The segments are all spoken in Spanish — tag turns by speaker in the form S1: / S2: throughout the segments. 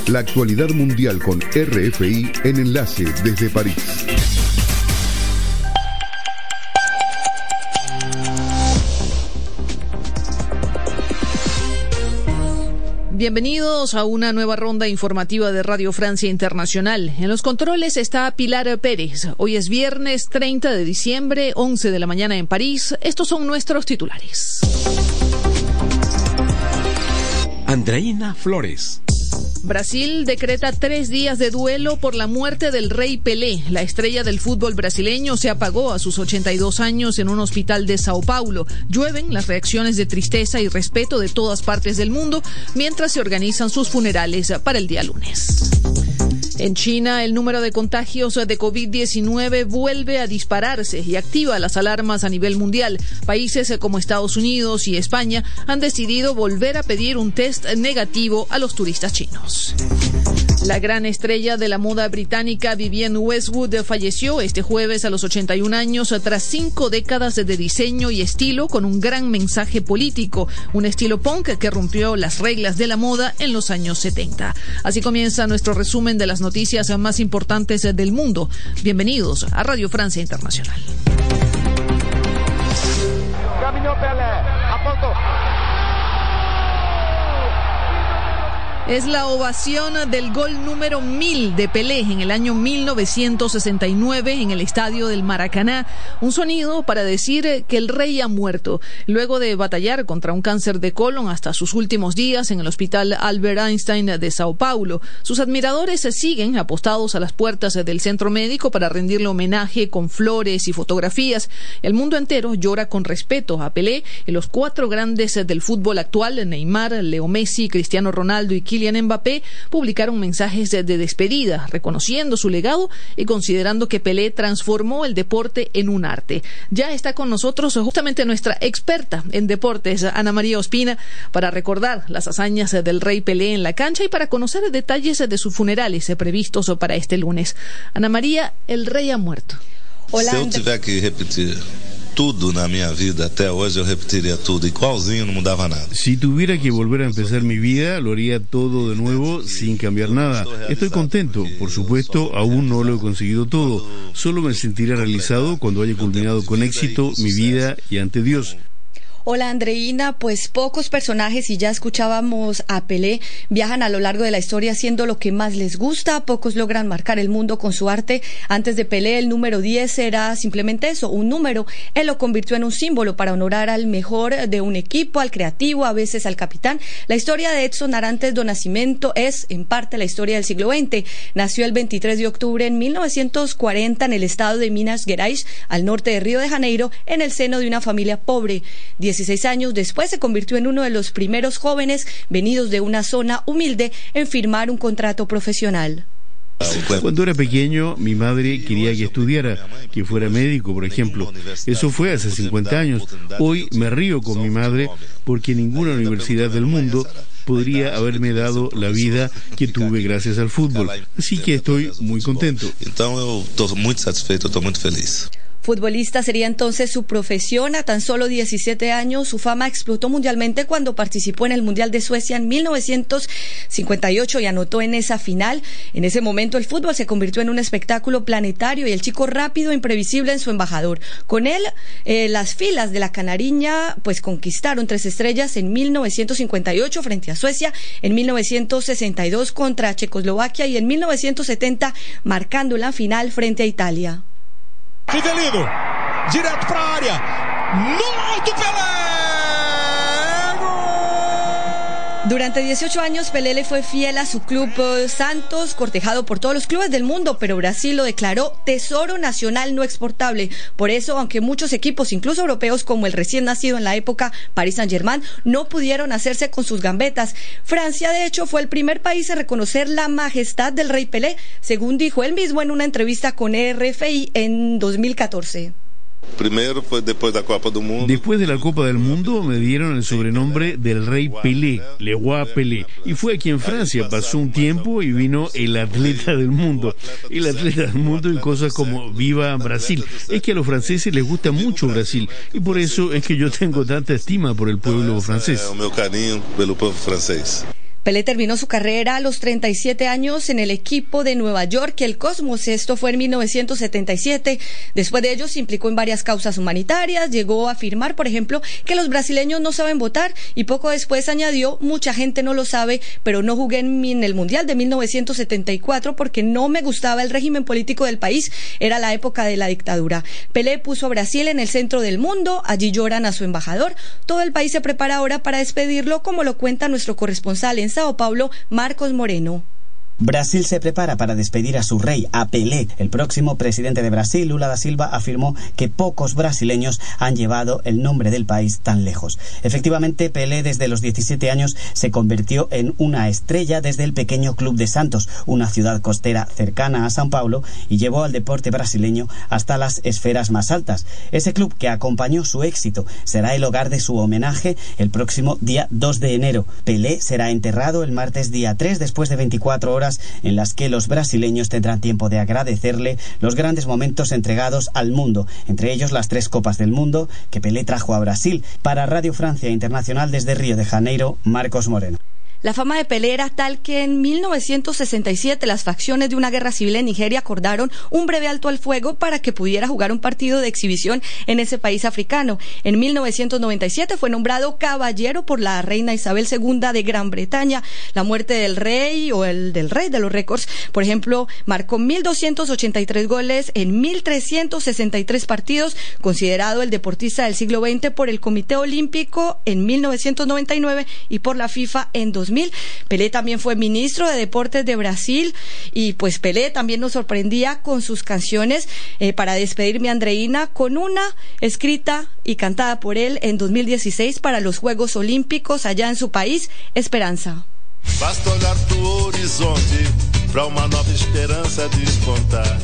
S1: La actualidad mundial con RFI en Enlace desde París.
S2: Bienvenidos a una nueva ronda informativa de Radio Francia Internacional. En los controles está Pilar Pérez. Hoy es viernes 30 de diciembre, 11 de la mañana en París. Estos son nuestros titulares.
S3: Andreina Flores.
S2: Brasil decreta 3 días de duelo por la muerte del rey Pelé. La estrella del fútbol brasileño se apagó a sus 82 años en un hospital de Sao Paulo. Llueven las reacciones de tristeza y respeto de todas partes del mundo mientras se organizan sus funerales para el día lunes. En China, el número de contagios de COVID-19 vuelve a dispararse y activa las alarmas a nivel mundial. Países como Estados Unidos y España han decidido volver a pedir un test negativo a los turistas chinos. La gran estrella de la moda británica Vivienne Westwood falleció este jueves a los 81 años tras 5 décadas de diseño y estilo con un gran mensaje político, un estilo punk que rompió las reglas de la moda en los años 70. Así comienza nuestro resumen de las noticias más importantes del mundo. Bienvenidos a Radio Francia Internacional.
S4: Caminó Pelé, apuntó.
S2: Es la ovación del gol número 1000 de Pelé en el año 1969 en el estadio del Maracaná. Un sonido para decir que el rey ha muerto. Luego de batallar contra un cáncer de colon hasta sus últimos días en el hospital Albert Einstein de Sao Paulo, sus admiradores siguen apostados a las puertas del centro médico para rendirle homenaje con flores y fotografías. El mundo entero llora con respeto a Pelé y los 4 grandes del fútbol actual, Neymar, Leo Messi, Cristiano Ronaldo y Kylian Mbappé, publicaron mensajes de despedida, reconociendo su legado y considerando que Pelé transformó el deporte en un arte. Ya está con nosotros justamente nuestra experta en deportes, Ana María Ospina, para recordar las hazañas del rey Pelé en la cancha y para conocer detalles de sus funerales previstos para este lunes. Ana María, el rey ha muerto.
S5: Hola, se eu tiver que repetir tudo na minha vida até hoje, eu repetiria tudo igualzinho, no mudava nada.
S6: Si tuviera que volver a empezar mi vida, lo haría todo de nuevo sin cambiar nada. Estoy contento, por supuesto, aún no lo he conseguido todo. Solo me sentiré realizado cuando haya culminado con éxito mi vida y ante Dios.
S7: Hola Andreina, pues pocos personajes, y ya escuchábamos a Pelé, viajan a lo largo de la historia haciendo lo que más les gusta. Pocos logran marcar el mundo con su arte. Antes de Pelé, el número 10 era simplemente eso, un número. Él lo convirtió en un símbolo para honorar al mejor de un equipo, al creativo, a veces al capitán. La historia de Edson Arantes do Nascimento es, en parte, la historia del siglo XX. Nació el 23 de octubre en 1940 en el estado de Minas Gerais, al norte de Río de Janeiro, en el seno de una familia pobre. 16 años después se convirtió en uno de los primeros jóvenes venidos de una zona humilde en firmar un contrato profesional.
S6: Cuando era pequeño, mi madre quería que estudiara, que fuera médico, por ejemplo. Eso fue hace 50 años. Hoy me río con mi madre porque ninguna universidad del mundo podría haberme dado la vida que tuve gracias al fútbol. Así que estoy muy contento.
S5: Então eu estou muito satisfeito, estou muito feliz.
S7: Futbolista sería entonces su profesión. A tan solo 17 años, su fama explotó mundialmente cuando participó en el Mundial de Suecia en 1958 y anotó en esa final. En ese momento el fútbol se convirtió en un espectáculo planetario y el chico rápido e imprevisible en su embajador. Con él, las filas de la Canariña pues conquistaron 3 estrellas en 1958 frente a Suecia, en 1962 contra Checoslovaquia y en 1970 marcando la final frente a Italia.
S8: Rivelino, direto para a área, no alto Pelé!
S7: Durante 18 años, Pelé le fue fiel a su club Santos, cortejado por todos los clubes del mundo, pero Brasil lo declaró tesoro nacional no exportable. Por eso, aunque muchos equipos, incluso europeos, como el recién nacido en la época Paris Saint-Germain, no pudieron hacerse con sus gambetas, Francia, de hecho, fue el primer país a reconocer la majestad del rey Pelé, según dijo él mismo en una entrevista con RFI en 2014.
S5: Primero fue después de la Copa del Mundo.
S6: Después de la Copa del Mundo me dieron el sobrenombre del rey Pelé, Le Roi Pelé. Y fue aquí en Francia, pasó un tiempo y vino el atleta del mundo. El atleta del mundo y cosas como Viva Brasil. Es que a los franceses les gusta mucho Brasil y por eso es que yo tengo tanta estima por el pueblo francés.
S5: Mi cariño pelo pueblo francés.
S7: Pelé terminó su carrera a los 37 años en el equipo de Nueva York, el Cosmos. Esto fue en 1977. Después de ello se implicó en varias causas humanitarias. Llegó a afirmar, por ejemplo, que los brasileños no saben votar y poco después añadió: mucha gente no lo sabe, pero no jugué en el Mundial de 1974 porque no me gustaba el régimen político del país. Era la época de la dictadura. Pelé puso a Brasil en el centro del mundo. Allí lloran a su embajador. Todo el país se prepara ahora para despedirlo, como lo cuenta nuestro corresponsal en Sao Paulo, Marcos Moreno.
S9: Brasil se prepara para despedir a su rey, a Pelé. El próximo presidente de Brasil, Lula da Silva, afirmó que pocos brasileños han llevado el nombre del país tan lejos. Efectivamente, Pelé desde los 17 años se convirtió en una estrella desde el pequeño Club de Santos, una ciudad costera cercana a São Paulo, y llevó al deporte brasileño hasta las esferas más altas. Ese club que acompañó su éxito será el hogar de su homenaje el próximo día 2 de enero. Pelé será enterrado el martes día 3 después de 24 horas en las que los brasileños tendrán tiempo de agradecerle los grandes momentos entregados al mundo, entre ellos las 3 Copas del Mundo que Pelé trajo a Brasil. Para Radio Francia Internacional desde Río de Janeiro, Marcos Moreno.
S7: La fama de Pelé era tal que en 1967 las facciones de una guerra civil en Nigeria acordaron un breve alto al fuego para que pudiera jugar un partido de exhibición en ese país africano. En 1997 fue nombrado caballero por la reina Isabel II de Gran Bretaña. La muerte del rey o el del rey de los récords, por ejemplo, marcó 1.283 goles en 1.363 partidos, considerado el deportista del siglo XX por el Comité Olímpico en 1999 y por la FIFA en 2000. Pelé también fue ministro de Deportes de Brasil y pues Pelé también nos sorprendía con sus canciones. Para despedirme, Andreina, con una escrita y cantada por él en 2016 para los Juegos Olímpicos allá en su país, Esperanza.
S5: Basta olhar tu horizonte para uma nova esperança despontar.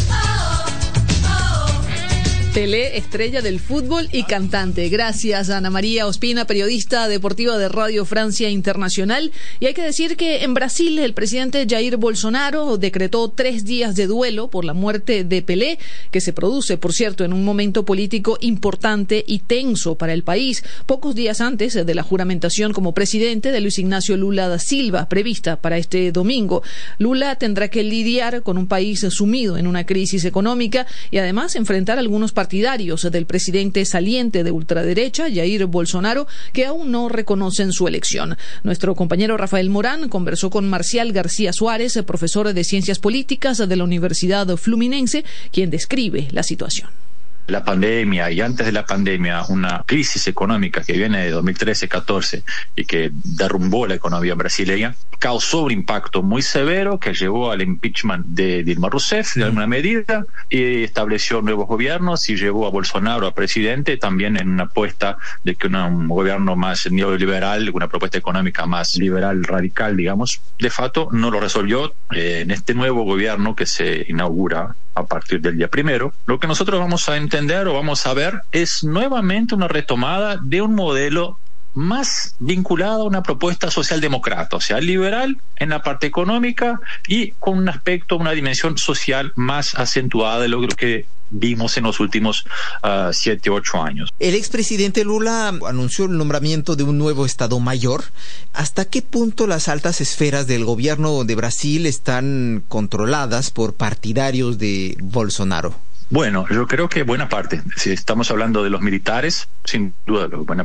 S2: Pelé, estrella del fútbol y cantante. Gracias, Ana María Ospina, periodista deportiva de Radio Francia Internacional. Y hay que decir que en Brasil el presidente Jair Bolsonaro decretó 3 días de duelo por la muerte de Pelé, que se produce, por cierto, en un momento político importante y tenso para el país, pocos días antes de la juramentación como presidente de Luis Ignacio Lula da Silva, prevista para este domingo. Lula tendrá que lidiar con un país sumido en una crisis económica y además enfrentar algunos partidarios del presidente saliente de ultraderecha, Jair Bolsonaro, que aún no reconocen su elección. Nuestro compañero Rafael Morán conversó con Marcial García Suárez, profesor de Ciencias Políticas de la Universidad Fluminense, quien describe la situación.
S10: La pandemia y antes de la pandemia una crisis económica que viene de 2013-14 y que derrumbó la economía brasileña, causó un impacto muy severo que llevó al impeachment de Dilma Rousseff de alguna medida y estableció nuevos gobiernos y llevó a Bolsonaro a presidente también en una apuesta de que un gobierno más neoliberal, una propuesta económica más liberal, radical, digamos, de facto no lo resolvió. En este nuevo gobierno que se inaugura a partir del día 1, lo que nosotros vamos a entender o vamos a ver es nuevamente una retomada de un modelo más vinculado a una propuesta socialdemócrata, o sea, liberal en la parte económica y con un aspecto, una dimensión social más acentuada de lo que vimos en los últimos 7, 8 años.
S11: El expresidente Lula anunció el nombramiento de un nuevo Estado Mayor. ¿Hasta qué punto las altas esferas del gobierno de Brasil están controladas por partidarios de Bolsonaro?
S10: Bueno, yo creo que buena parte, si estamos hablando de los militares, sin duda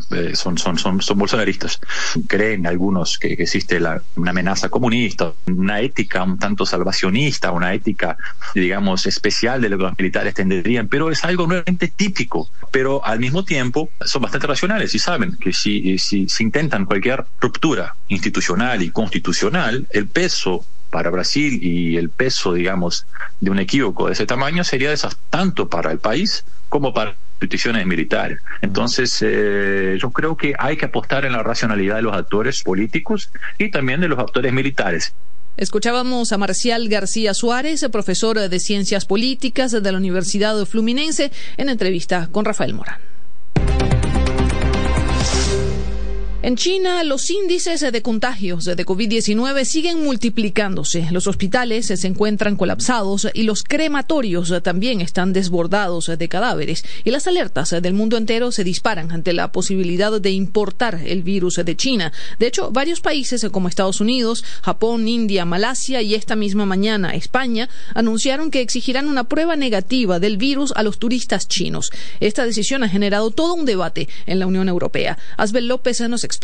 S10: son bolsonaristas. Creen algunos que existe una amenaza comunista, una ética un tanto salvacionista, una ética, digamos, especial de lo que los militares tendrían, pero es algo nuevamente típico. Pero al mismo tiempo son bastante racionales y saben que si intentan cualquier ruptura institucional y constitucional, el peso para Brasil y el peso, digamos, de un equívoco de ese tamaño sería tanto para el país como para instituciones militares. Entonces, yo creo que hay que apostar en la racionalidad de los actores políticos y también de los actores militares.
S2: Escuchábamos a Marcial García Suárez, profesor de Ciencias Políticas de la Universidad Fluminense, en entrevista con Rafael Morán. En China, los índices de contagios de COVID-19 siguen multiplicándose. Los hospitales se encuentran colapsados y los crematorios también están desbordados de cadáveres. Y las alertas del mundo entero se disparan ante la posibilidad de importar el virus de China. De hecho, varios países como Estados Unidos, Japón, India, Malasia y esta misma mañana España anunciaron que exigirán una prueba negativa del virus a los turistas chinos. Esta decisión ha generado todo un debate en la Unión Europea. Asbel López nos explica.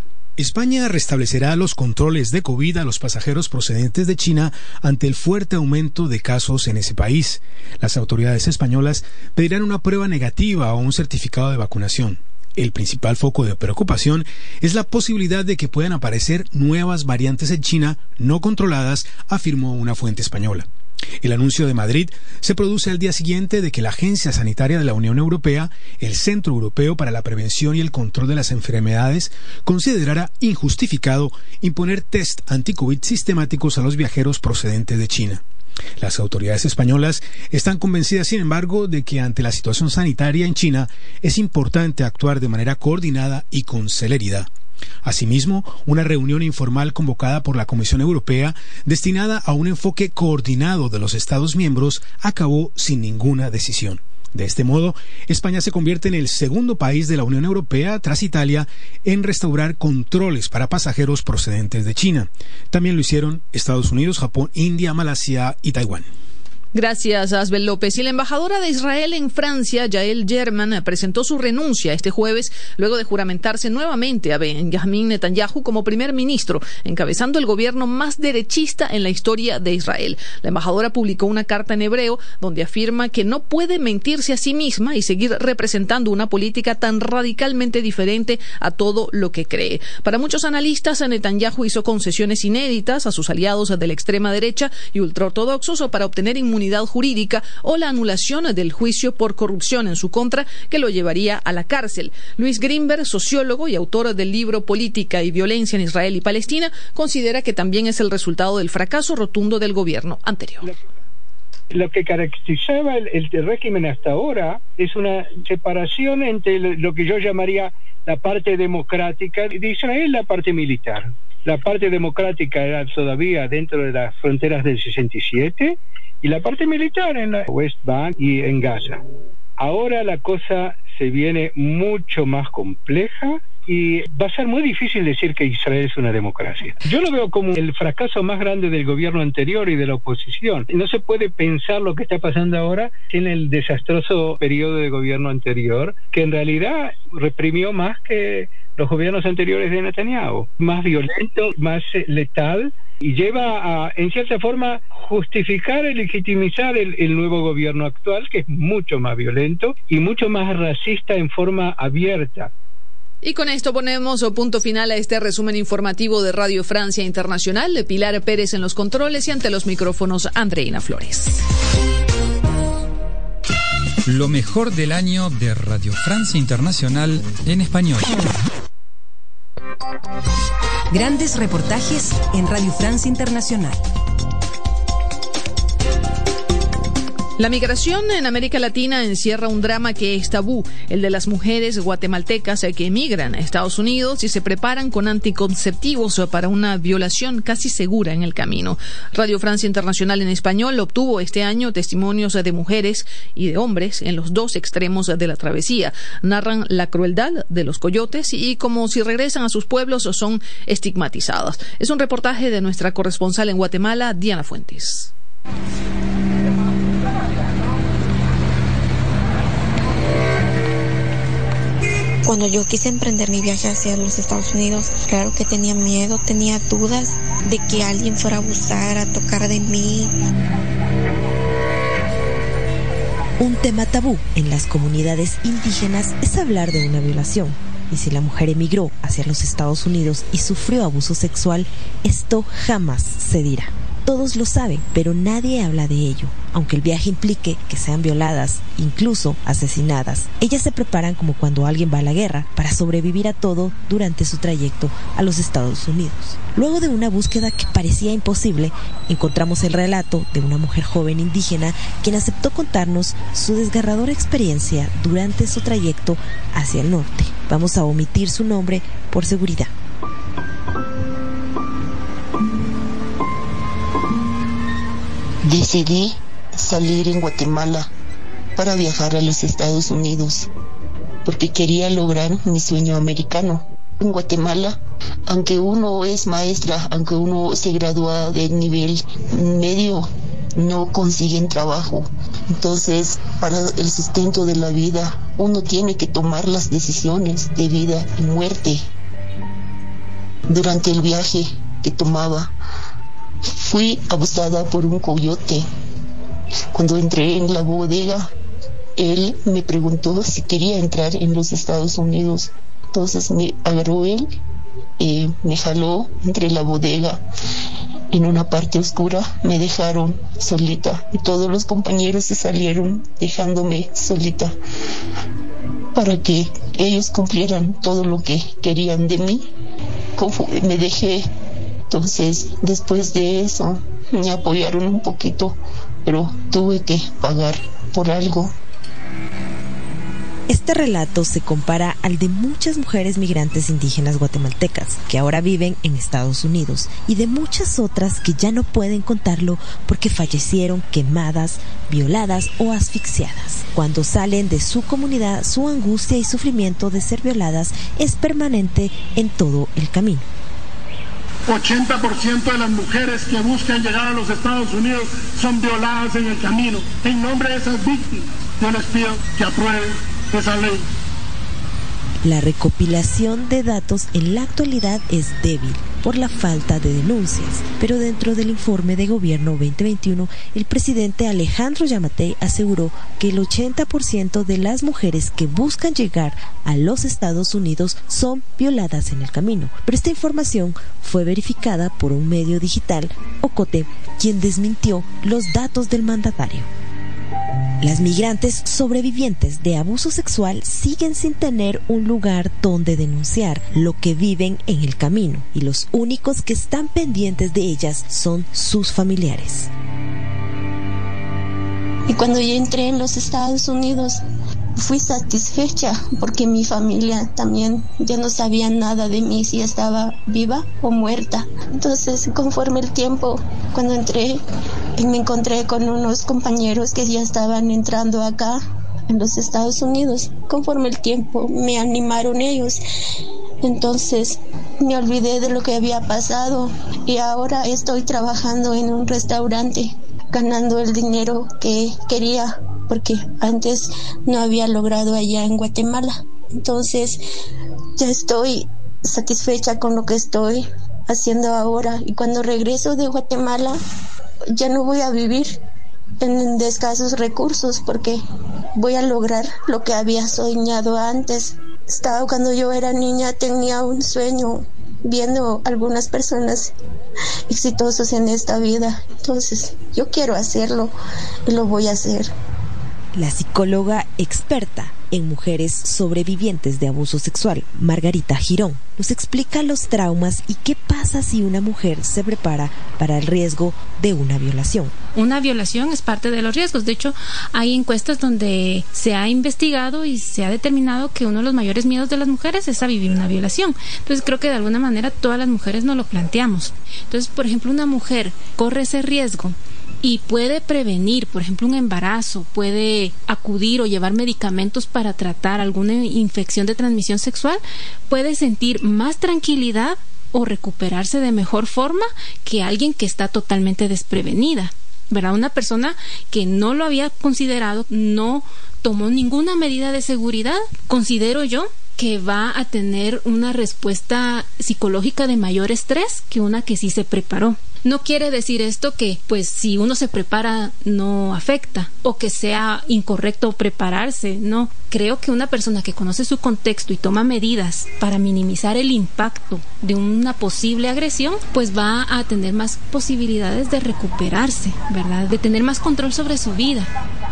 S12: España restablecerá los controles de COVID a los pasajeros procedentes de China ante el fuerte aumento de casos en ese país. Las autoridades españolas pedirán una prueba negativa o un certificado de vacunación. El principal foco de preocupación es la posibilidad de que puedan aparecer nuevas variantes en China no controladas, afirmó una fuente española. El anuncio de Madrid se produce al día siguiente de que la Agencia Sanitaria de la Unión Europea, el Centro Europeo para la Prevención y el Control de las Enfermedades, considerara injustificado imponer test anti-COVID sistemáticos a los viajeros procedentes de China. Las autoridades españolas están convencidas, sin embargo, de que ante la situación sanitaria en China es importante actuar de manera coordinada y con celeridad. Asimismo, una reunión informal convocada por la Comisión Europea destinada a un enfoque coordinado de los Estados miembros acabó sin ninguna decisión. De este modo, España se convierte en el segundo país de la Unión Europea, tras Italia, en restaurar controles para pasajeros procedentes de China. También lo hicieron Estados Unidos, Japón, India, Malasia y Taiwán.
S2: Gracias, Asbel López. Y la embajadora de Israel en Francia, Yael German, presentó su renuncia este jueves luego de juramentarse nuevamente a Benjamin Netanyahu como primer ministro, encabezando el gobierno más derechista en la historia de Israel. La embajadora publicó una carta en hebreo donde afirma que no puede mentirse a sí misma y seguir representando una política tan radicalmente diferente a todo lo que cree. Para muchos analistas, Netanyahu hizo concesiones inéditas a sus aliados de la extrema derecha y ultraortodoxos para obtener inmunidad jurídica o la anulación del juicio por corrupción en su contra, que lo llevaría a la cárcel. Luis Greenberg, sociólogo y autor del libro Política y Violencia en Israel y Palestina, considera que también es el resultado del fracaso rotundo del gobierno anterior.
S13: Lo que caracterizaba el régimen hasta ahora es una separación entre lo que yo llamaría la parte democrática de Israel y la parte militar. La parte democrática era todavía dentro de las fronteras del 67 y la parte militar en la West Bank y en Gaza. Ahora la cosa se viene mucho más compleja y va a ser muy difícil decir que Israel es una democracia. Yo lo veo como el fracaso más grande del gobierno anterior y de la oposición. No se puede pensar lo que está pasando ahora en el desastroso periodo de gobierno anterior, que en realidad reprimió más que los gobiernos anteriores de Netanyahu, más violento, más letal, y lleva a, en cierta forma, justificar y legitimizar el nuevo gobierno actual, que es mucho más violento y mucho más racista en forma abierta.
S2: Y con esto ponemos punto final a este resumen informativo de Radio Francia Internacional. Pilar Pérez en los controles y ante los micrófonos Andreina Flores.
S14: Lo mejor del año de Radio Francia Internacional en español.
S15: Grandes reportajes en Radio Francia Internacional.
S2: La migración en América Latina encierra un drama que es tabú, el de las mujeres guatemaltecas que emigran a Estados Unidos y se preparan con anticonceptivos para una violación casi segura en el camino. Radio Francia Internacional en español obtuvo este año testimonios de mujeres y de hombres en los dos extremos de la travesía. Narran la crueldad de los coyotes y como si regresan a sus pueblos son estigmatizadas. Es un reportaje de nuestra corresponsal en Guatemala, Diana Fuentes.
S16: Cuando yo quise emprender mi viaje hacia los Estados Unidos, claro que tenía miedo, tenía dudas de que alguien fuera a abusar, a tocar de mí.
S15: Un tema tabú en las comunidades indígenas es hablar de una violación. Y si la mujer emigró hacia los Estados Unidos y sufrió abuso sexual, esto jamás se dirá. Todos lo saben, pero nadie habla de ello. Aunque el viaje implique que sean violadas, incluso asesinadas, ellas se preparan como cuando alguien va a la guerra para sobrevivir a todo durante su trayecto a los Estados Unidos. Luego de una búsqueda que parecía imposible, encontramos el relato de una mujer joven indígena quien aceptó contarnos su desgarradora experiencia durante su trayecto hacia el norte Vamos a omitir su nombre por seguridad.
S17: Decidí salir en Guatemala para viajar a los Estados Unidos porque quería lograr mi sueño americano. En Guatemala, aunque uno es maestra, aunque uno se gradúa de nivel medio, no consiguen trabajo. Entonces, para el sustento de la vida, uno tiene que tomar las decisiones de vida y muerte. Durante el viaje que tomaba, fui abusada por un coyote. Cuando entré en la bodega, él me preguntó si quería entrar en los Estados Unidos. Entonces me agarró él, me jaló entre la bodega. En una parte oscura me dejaron solita y todos los compañeros se salieron dejándome solita para que ellos cumplieran todo lo que querían de mí. Me dejé. Entonces, después de eso, me apoyaron un poquito, pero tuve que pagar por algo.
S15: Este relato se compara al de muchas mujeres migrantes indígenas guatemaltecas que ahora viven en Estados Unidos y de muchas otras que ya no pueden contarlo porque fallecieron quemadas, violadas o asfixiadas. Cuando salen de su comunidad, su angustia y sufrimiento de ser violadas es permanente en todo el camino.
S18: 80% de las mujeres que buscan llegar a los Estados Unidos son violadas en el camino. En nombre de esas víctimas, yo les pido que aprueben esa ley.
S15: La recopilación de datos en la actualidad es débil por la falta de denuncias, pero dentro del informe de gobierno 2021, el presidente Alejandro Yamatei aseguró que el 80% de las mujeres que buscan llegar a los Estados Unidos son violadas en el camino. Pero esta información fue verificada por un medio digital, Ocote, quien desmintió los datos del mandatario. Las migrantes sobrevivientes de abuso sexual siguen sin tener un lugar donde denunciar lo que viven en el camino y los únicos que están pendientes de ellas son sus familiares.
S16: Y cuando yo entré en los Estados Unidos, fui satisfecha porque mi familia también ya no sabía nada de mí, si estaba viva o muerta. Entonces, conforme el tiempo, cuando entré, me encontré con unos compañeros que ya estaban entrando acá en los Estados Unidos. Conforme el tiempo, me animaron ellos. Entonces, me olvidé de lo que había pasado y ahora estoy trabajando en un restaurante, ganando el dinero que quería, porque antes no había logrado allá en Guatemala. Entonces, ya estoy satisfecha con lo que estoy haciendo ahora. Y cuando regreso de Guatemala, ya no voy a vivir en escasos recursos, porque voy a lograr lo que había soñado antes. Cuando yo era niña tenía un sueño viendo algunas personas exitosos en esta vida. Entonces, yo quiero hacerlo y lo voy a hacer.
S15: La psicóloga experta en mujeres sobrevivientes de abuso sexual, Margarita Girón, nos explica los traumas y qué pasa si una mujer se prepara para el riesgo de una violación.
S19: Una violación es parte de los riesgos. De hecho, hay encuestas donde se ha investigado y se ha determinado que uno de los mayores miedos de las mujeres es a vivir una violación. Entonces, creo que de alguna manera todas las mujeres nos lo planteamos. Entonces, por ejemplo, una mujer corre ese riesgo y puede prevenir, por ejemplo, un embarazo, puede acudir o llevar medicamentos para tratar alguna infección de transmisión sexual, puede sentir más tranquilidad o recuperarse de mejor forma que alguien que está totalmente desprevenida, ¿verdad? Una persona que no lo había considerado, no tomó ninguna medida de seguridad, considero yo que va a tener una respuesta psicológica de mayor estrés que una que sí se preparó. No quiere decir esto que, pues, si uno se prepara no afecta o que sea incorrecto prepararse, no. Creo que una persona que conoce su contexto y toma medidas para minimizar el impacto de una posible agresión, pues va a tener más posibilidades de recuperarse, ¿verdad? De tener más control sobre su vida.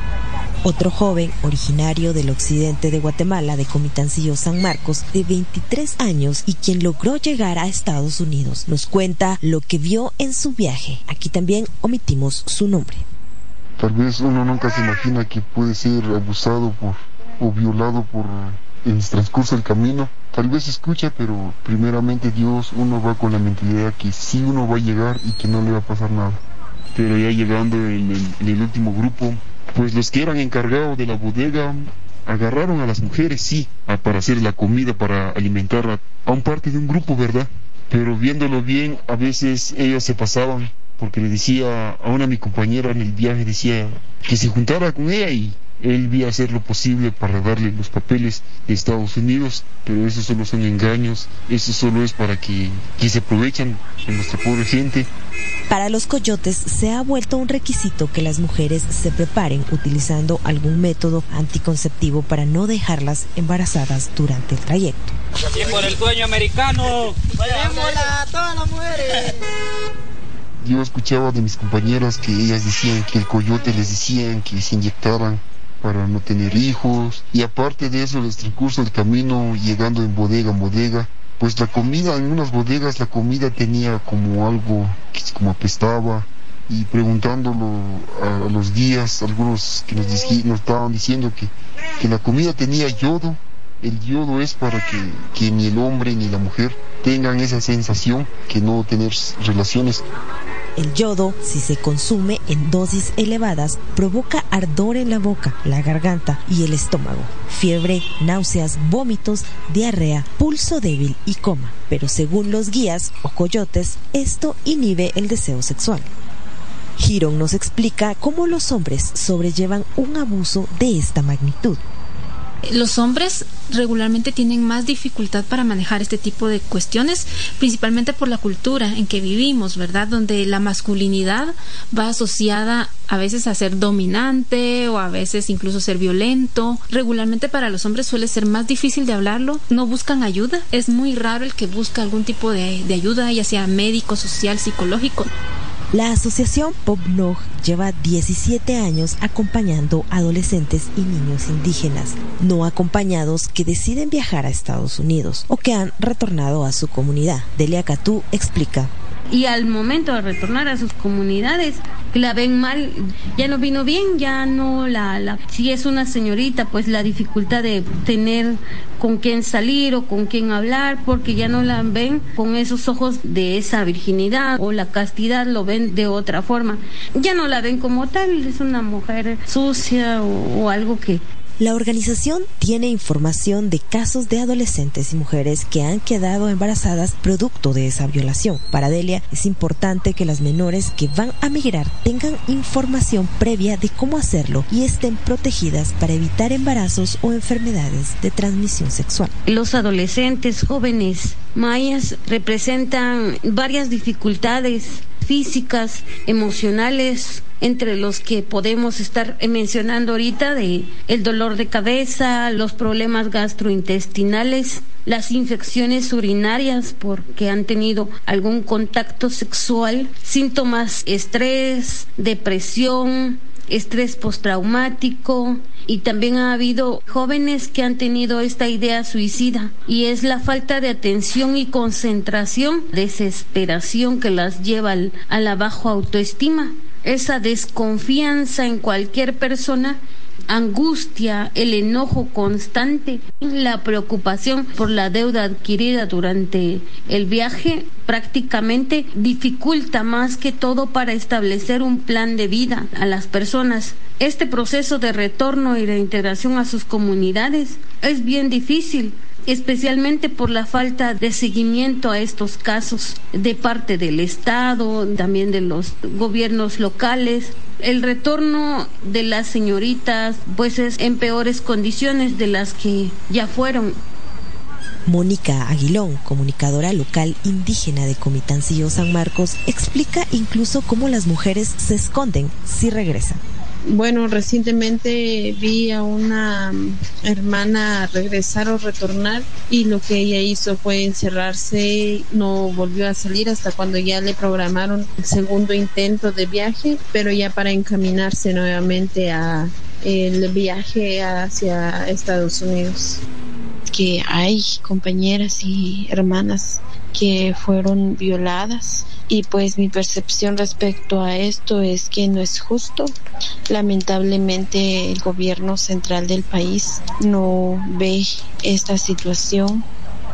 S15: Otro joven originario del occidente de Guatemala, de Comitancillo, San Marcos, de 23 años y quien logró llegar a Estados Unidos, nos cuenta lo que vio en su viaje. Aquí también omitimos su nombre.
S20: Tal vez uno nunca se imagina que puede ser abusado o violado por en el transcurso del camino, tal vez se escucha, pero primeramente Dios, uno va con la mentalidad que sí uno va a llegar y que no le va a pasar nada. Pero ya llegando en el último grupo, pues los que eran encargados de la bodega agarraron a las mujeres, sí, para hacer la comida, para alimentar a un parte de un grupo, ¿verdad? Pero viéndolo bien, a veces ellos se pasaban, porque le decía a una mi compañera en el viaje, decía que se juntara con ella y él iba a hacer lo posible para darle los papeles de Estados Unidos, pero eso solo son engaños, eso solo es para que se aprovechan de nuestra pobre gente.
S15: Para los coyotes se ha vuelto un requisito que las mujeres se preparen utilizando algún método anticonceptivo para no dejarlas embarazadas durante el trayecto.
S21: Y por el sueño americano, ¡démosla a todas las mujeres!
S20: Yo escuchaba de mis compañeras que ellas decían que el coyote les decían que se inyectaran para no tener hijos, y aparte de eso, en el transcurso del camino, llegando en bodega en bodega, pues la comida, en unas bodegas la comida tenía como algo que como apestaba, y preguntándolo a los guías, algunos que nos estaban diciendo que la comida tenía yodo. El yodo es para que ni el hombre ni la mujer tengan esa sensación que no tener relaciones.
S15: El yodo, si se consume en dosis elevadas, provoca ardor en la boca, la garganta y el estómago, fiebre, náuseas, vómitos, diarrea, pulso débil y coma. Pero según los guías o coyotes, esto inhibe el deseo sexual. Girón nos explica cómo los hombres sobrellevan un abuso de esta magnitud.
S19: Los hombres regularmente tienen más dificultad para manejar este tipo de cuestiones, principalmente por la cultura en que vivimos, ¿verdad? Donde la masculinidad va asociada a veces a ser dominante o a veces incluso ser violento. Regularmente para los hombres suele ser más difícil de hablarlo, no buscan ayuda. Es muy raro el que busca algún tipo de ayuda, ya sea médico, social, psicológico.
S15: La asociación Popnog lleva 17 años acompañando a adolescentes y niños indígenas no acompañados que deciden viajar a Estados Unidos o que han retornado a su comunidad. Delia Catú explica.
S22: Y al momento de retornar a sus comunidades, la ven mal, ya no vino bien, ya no si es una señorita, pues la dificultad de tener con quién salir o con quién hablar, porque ya no la ven con esos ojos de esa virginidad o la castidad, lo ven de otra forma. Ya no la ven como tal, es una mujer sucia o algo que...
S15: La organización tiene información de casos de adolescentes y mujeres que han quedado embarazadas producto de esa violación. Para Delia, es importante que las menores que van a migrar tengan información previa de cómo hacerlo y estén protegidas para evitar embarazos o enfermedades de transmisión sexual.
S22: Los adolescentes jóvenes mayas representan varias dificultades físicas, emocionales, entre los que podemos estar mencionando ahorita de el dolor de cabeza, los problemas gastrointestinales, las infecciones urinarias porque han tenido algún contacto sexual, síntomas, estrés, depresión, estrés postraumático, y también ha habido jóvenes que han tenido esta idea suicida, y es la falta de atención y concentración, desesperación que las lleva a la baja autoestima. Esa desconfianza en cualquier persona, angustia, el enojo constante, la preocupación por la deuda adquirida durante el viaje prácticamente dificulta más que todo para establecer un plan de vida a las personas. Este proceso de retorno y reintegración a sus comunidades es bien difícil, especialmente por la falta de seguimiento a estos casos de parte del Estado, también de los gobiernos locales. El retorno de las señoritas pues es en peores condiciones de las que ya fueron.
S15: Mónica Aguilón, comunicadora local indígena de Comitancillo San Marcos, explica incluso cómo las mujeres se esconden si regresan.
S23: Bueno, recientemente vi a una hermana regresar o retornar, y lo que ella hizo fue encerrarse, no volvió a salir hasta cuando ya le programaron el segundo intento de viaje, pero ya para encaminarse nuevamente a el viaje hacia Estados Unidos. que hay compañeras y hermanas que fueron violadas, y pues mi percepción respecto a esto es que no es justo. Lamentablemente el gobierno central del país no ve esta situación.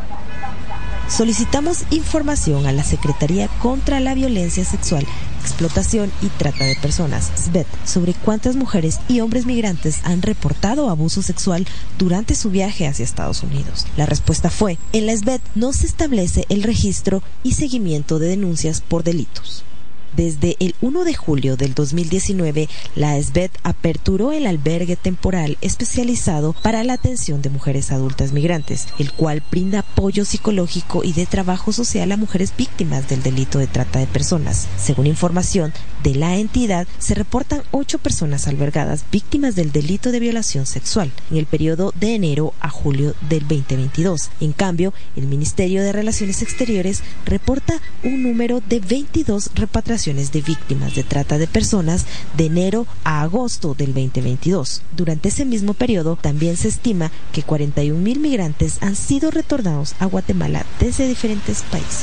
S15: Solicitamos información a la Secretaría contra la Violencia Sexual, Explotación y Trata de Personas, SBET, sobre cuántas mujeres y hombres migrantes han reportado abuso sexual durante su viaje hacia Estados Unidos. La respuesta fue: en la SBET no se establece el registro y seguimiento de denuncias por delitos. Desde el 1 de julio del 2019, la SBET aperturó el albergue temporal especializado para la atención de mujeres adultas migrantes, el cual brinda apoyo psicológico y de trabajo social a mujeres víctimas del delito de trata de personas. Según información de la entidad, se reportan 8 personas albergadas víctimas del delito de violación sexual en el periodo de enero a julio del 2022. En cambio, el Ministerio de Relaciones Exteriores reporta un número de 22 repatriaciones de víctimas de trata de personas de enero a agosto del 2022. Durante ese mismo periodo, también se estima que 41,000 migrantes han sido retornados a Guatemala desde diferentes países.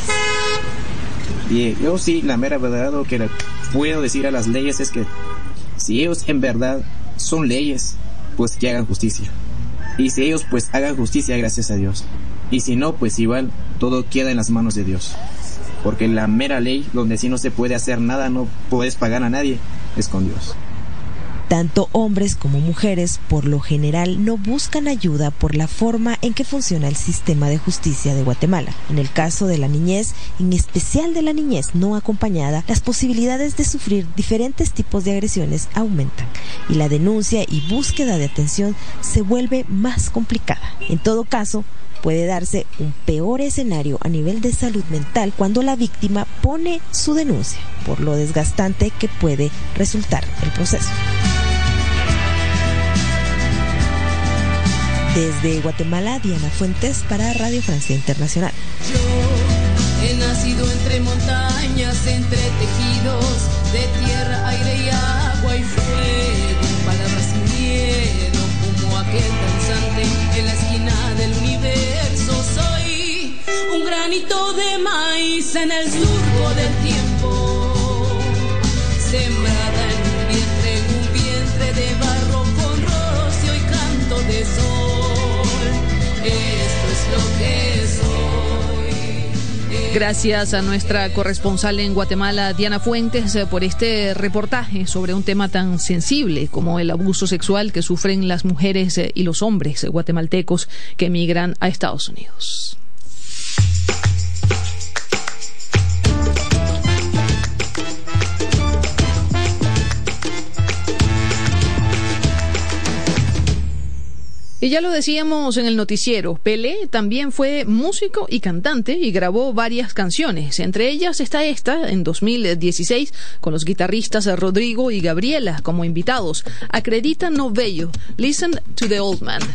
S1: Bien, yo sí, la mera verdad, lo que le puedo decir a las leyes es que si ellos en verdad son leyes, pues que hagan justicia. Y si ellos pues hagan justicia, gracias a Dios. Y si no, pues igual todo queda en las manos de Dios. Porque la mera ley, donde sí no se puede hacer nada, no puedes pagar a nadie, es con Dios.
S15: Tanto hombres como mujeres, por lo general, no buscan ayuda por la forma en que funciona el sistema de justicia de Guatemala. En el caso de la niñez, en especial de la niñez no acompañada, las posibilidades de sufrir diferentes tipos de agresiones aumentan y la denuncia y búsqueda de atención se vuelve más complicada. En todo caso, puede darse un peor escenario a nivel de salud mental cuando la víctima pone su denuncia, por lo desgastante que puede resultar el proceso. Desde Guatemala, Diana Fuentes para Radio Francia Internacional.
S3: Yo he nacido entre montañas, entre tejidos de tierra, aire y agua y fuego, palabras sin miedo, como aquel danzante en la esquina del universo. Soy un granito de maíz en el surco del tiempo, sembrada en un vientre de barro con rocío y canto de sol. Esto es lo que soy.
S2: Gracias a nuestra corresponsal en Guatemala, Diana Fuentes, por este reportaje sobre un tema tan sensible como el abuso sexual que sufren las mujeres y los hombres guatemaltecos que emigran a Estados Unidos. Y ya lo decíamos en el noticiero, Pelé también fue músico y cantante y grabó varias canciones. Entre ellas está esta, en 2016, con los guitarristas Rodrigo y Gabriela como invitados. Acredita no velho. Listen to the old man.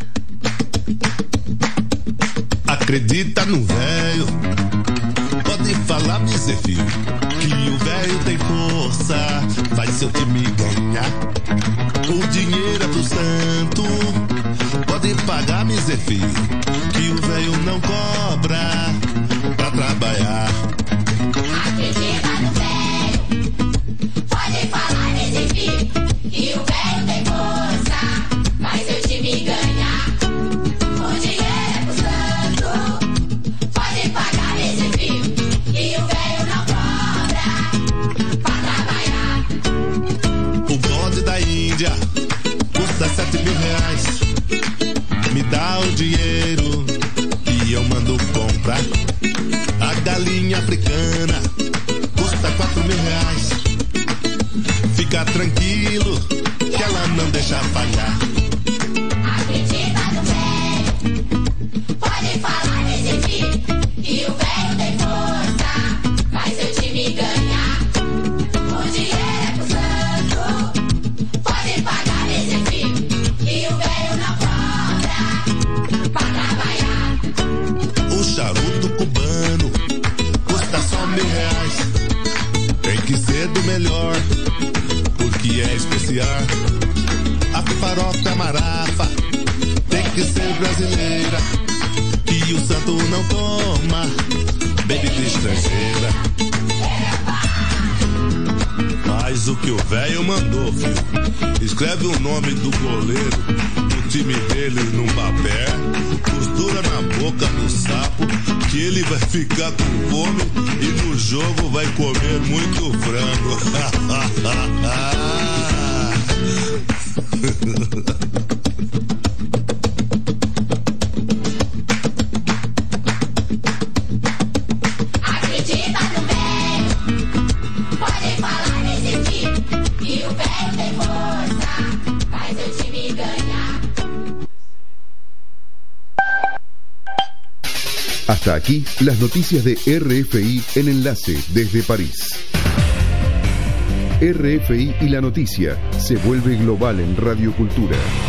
S5: Acredita no velho. Pode falar, meu filho, que o velho tem força, faz seu time ganhar. O dinheiro é pro santo. Pode pagar, meu filho, que o velho não cobra pra trabalhar.
S3: Acredita no velho, pode falar, meu filho, que o velho tem força, faz seu time ganhar. O dinheiro é pro santo, pode pagar, meu filho, que o velho não cobra pra trabalhar.
S5: O bode da Índia custa 7.000 reais. Me dá o dinheiro e eu mando comprar. A galinha africana custa 4.000 reais. Fica tranquilo que ela não deixa falhar.
S3: Acredita no velho, pode falar nesse filho, que o velho tem força, faz seu time ganhar. O dinheiro é pro santo, pode pagar nesse filho, que o velho não cobra pra trabalhar.
S5: O charuto cubano custa só 1.000 reais. Tem que ser do melhor, porque é especial. A farofa marafa tem que ser brasileira. E o santo não toma bebida estrangeira. Faz o que o velho mandou, filho. Escreve o nome do goleiro, do time dele num papel, costura na boca do sapo, que ele vai ficar com fome e no jogo vai comer muito frango.
S3: Acredita no velho, podem falar desistir, e o velho tem força, faz o time ganhar.
S4: Hasta aquí las noticias de RFI en enlace desde París. RFI y la noticia se vuelve global en Radio Cultura.